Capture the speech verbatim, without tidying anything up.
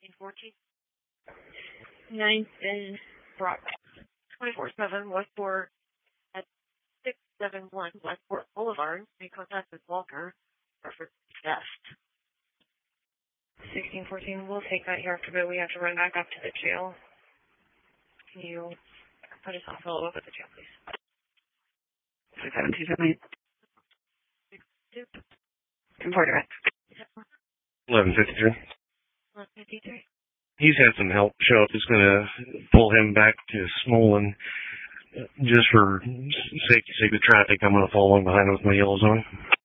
fourteen. Ninth and Broadway. twenty-four seven Westport at six seven one Westport Boulevard. May contact with Walker. Reference theft. sixteen fourteen, we'll take that here after, but we have to run back up to the jail. Can you put us on follow up at the jail, please? six seven two seven eight. Two. Report direct. eleven fifty-three. eleven fifty-three. He's had some help show up. It's going to pull him back to Smolin just for safety sake of traffic. I'm going to follow him behind with my yellow zone.